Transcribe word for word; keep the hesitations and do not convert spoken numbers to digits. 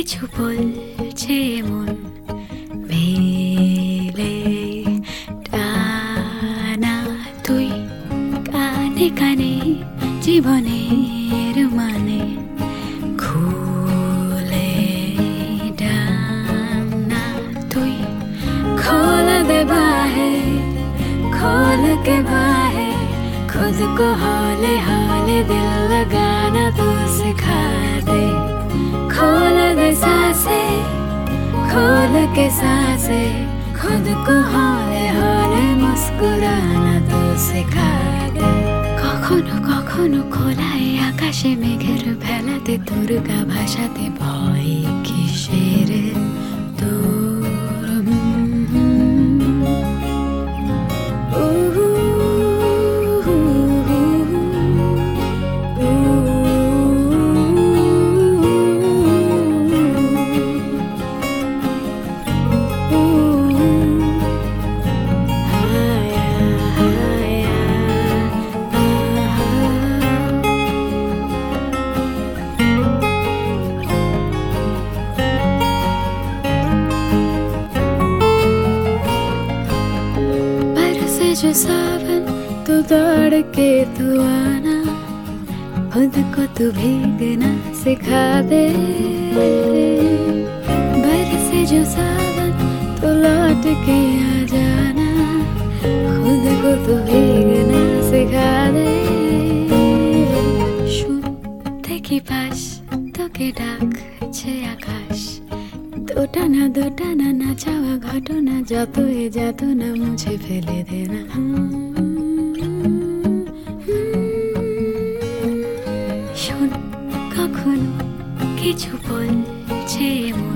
কিছু বলছে মন মেলে টানা তুই কানে কানে জীবনের মানে খুলে ডানা তুই खोल दे बाहें खोल के बाहें खुद को हौले हौले दिल लगाना तू सिखा दे खोल दे सांसें खोल के सांसें खुद को हौले हौले मुस्कुराना तू सिखा दे কখনো কখনো খোলায় আকাশে মেঘের ভেলাতে তোর গা ভাষাতে ভয় কিসের তোর जो सावन तो दौड़ के तू आना खुद को तू भीगना सिखा दे बरसे जो सावन तो लौट के आ जाना खुद को तू भीगना सिखा दे শুনতে কি পাস তোকে ডাকছে আকাশ দোটানা দোটানা না চাওয়া ঘটনা যত এ যত না মুছে ফেলে দে না শোন কখনো কিছু বলছে মন